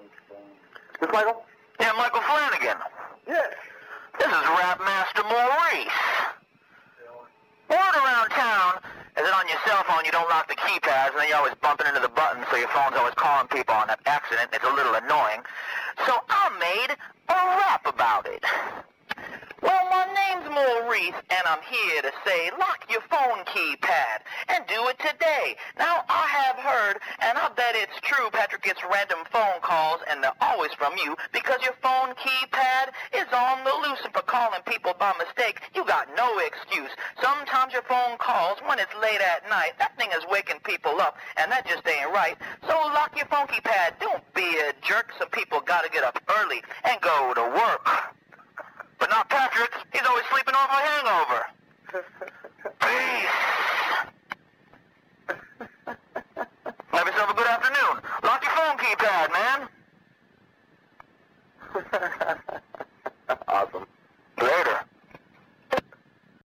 This Michael? Yeah, Michael Flanagan. Yes. This is Rap Master Maurice. Word around town is that on your cell phone you don't lock the keypads and then you're always bumping into the buttons, so your phone's always calling people on that accident. It's a little annoying. So I made a rap about it. Well, my name's Maurice, and I'm here to say lock your phone keypad, and do it today. Now, I have heard, and I bet it's true, Patrick gets random phone calls, and they're always from you, because your phone keypad is on the loose, and for calling people by mistake, you got no excuse. Sometimes your phone calls when it's late at night. That thing is waking people up, and that just ain't right. So lock your phone keypad. Don't be a jerk. Some people gotta get up early and go to work. But not Patrick. He's always sleeping off a hangover. Peace. Have yourself a good afternoon. Lock your phone keypad, man. Awesome. Later.